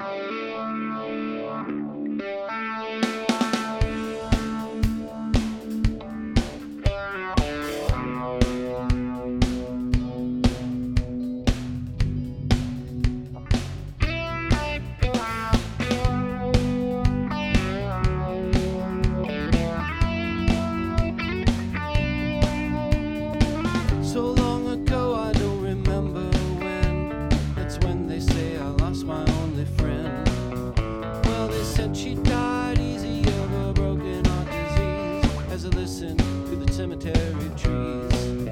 So long ago, I don't remember when. That's when they say I lost my only friend. Well, they said she died easy of a broken heart disease as I listened to the cemetery trees.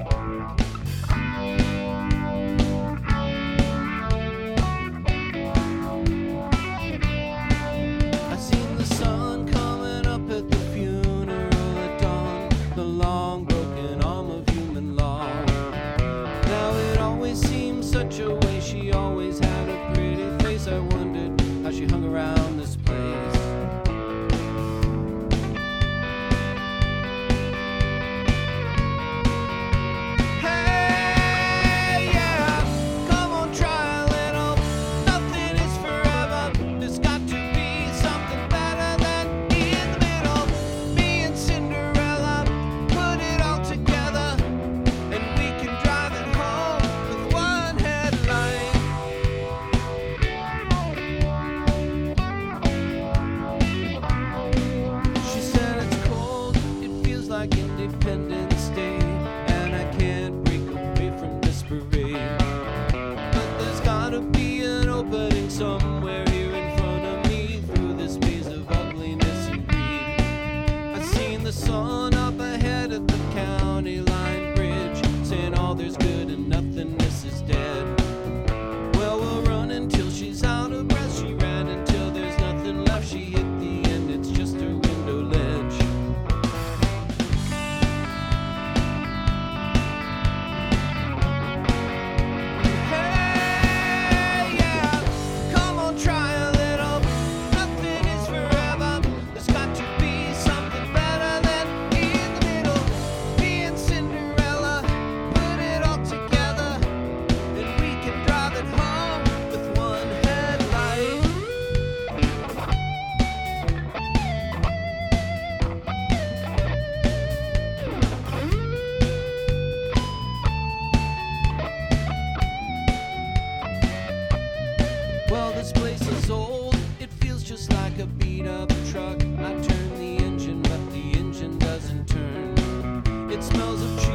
I seen the sun coming up at the funeral at dawn, the long broken arm of human law. Now it always seemed such a way. She always had a pretty face. I wondered how she hung around this place. Hey, yeah, come on, try a little. Nothing is forever. There's got to be something better than in the middle. Me and Cinderella put it all together, and we can drive it home with one headlight. She said it's cold, it feels like Independence Day, and I can't break away from this parade. But there's gotta be an opening somewhere here in front of me through this maze of ugliness and greed. I seen the sun up ahead at the county line bridge, saying all there's good and nothingness is dead. Well, we'll run until she's out of breath. She ran until there's nothing left. She hit the end, it's just her window ledge. Hey, yeah, come on, try a little. Nothing is forever. There's got to be something better than in the middle. Me and Cinderella put it all together, and we can drive it home with one headlight. Well, this place is old. It feels just like a beat-up truck. I turn the engine, but the engine doesn't turn. It smells of cheese.